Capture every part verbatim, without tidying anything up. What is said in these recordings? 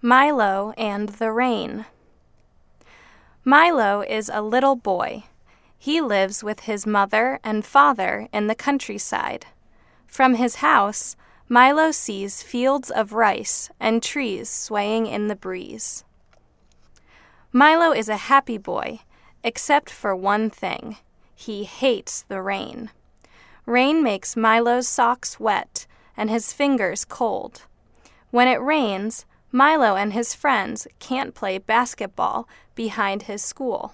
Milo and the Rain. Milo is a little boy. He lives with his mother and father in the countryside. From his house, Milo sees fields of rice and trees swaying in the breeze. Milo is a happy boy, except for one thing. He hates the rain. Rain makes Milo's socks wet and his fingers cold. When it rains, Milo and his friends can't play basketball behind his school.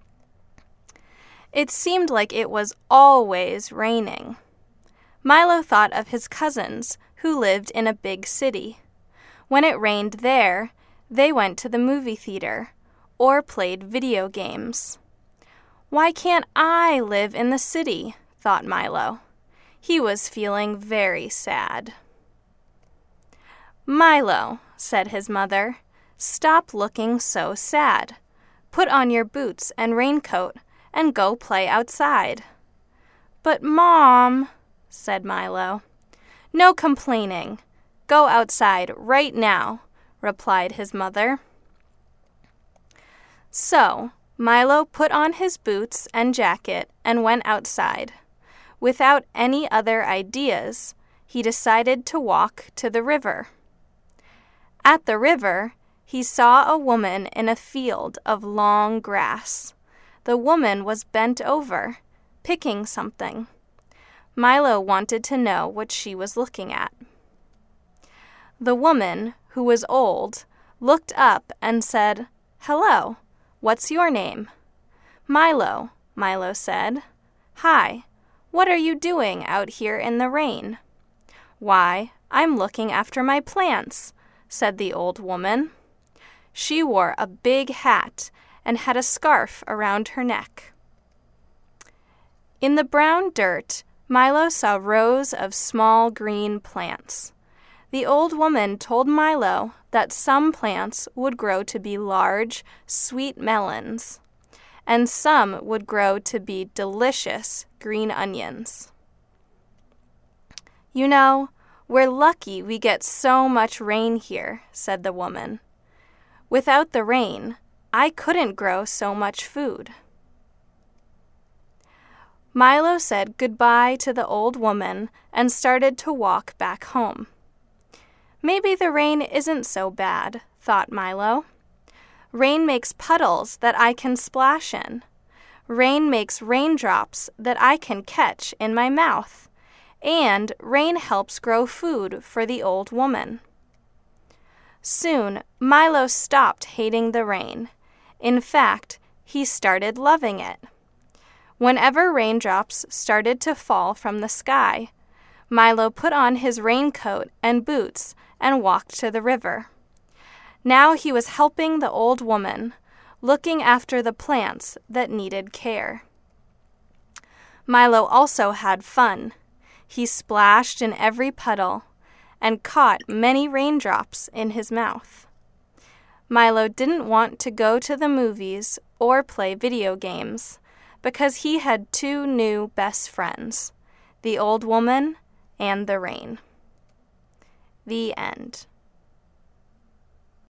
It seemed like it was always raining. Milo thought of his cousins who lived in a big city. When it rained there, they went to the movie theater or played video games. Why can't I live in the city? Thought Milo. He was feeling very sad. Milo, said his mother, stop looking so sad. Put on your boots and raincoat and go play outside. But Mom, said Milo. No complaining. Go outside right now, replied his mother. So, Milo put on his boots and jacket and went outside. Without any other ideas, he decided to walk to the river. At the river, he saw a woman in a field of long grass. The woman was bent over, picking something. Milo wanted to know what she was looking at. The woman, who was old, looked up and said, "Hello, what's your name?" "Milo," Milo said. "Hi, what are you doing out here in the rain?" "Why, I'm looking after my plants," said the old woman. She wore a big hat and had a scarf around her neck. In the brown dirt, Milo saw rows of small green plants. The old woman told Milo that some plants would grow to be large, sweet melons, and some would grow to be delicious green onions. "You know, we're lucky we get so much rain here," said the woman. "Without the rain, I couldn't grow so much food." Milo said goodbye to the old woman and started to walk back home. Maybe the rain isn't so bad, thought Milo. Rain makes puddles that I can splash in. Rain makes raindrops that I can catch in my mouth. And rain helps grow food for the old woman. Soon, Milo stopped hating the rain. In fact, he started loving it. Whenever raindrops started to fall from the sky, Milo put on his raincoat and boots and walked to the river. Now he was helping the old woman, looking after the plants that needed care. Milo also had fun. He splashed in every puddle and caught many raindrops in his mouth. Milo didn't want to go to the movies or play video games because he had two new best friends, the old woman and the rain. The end.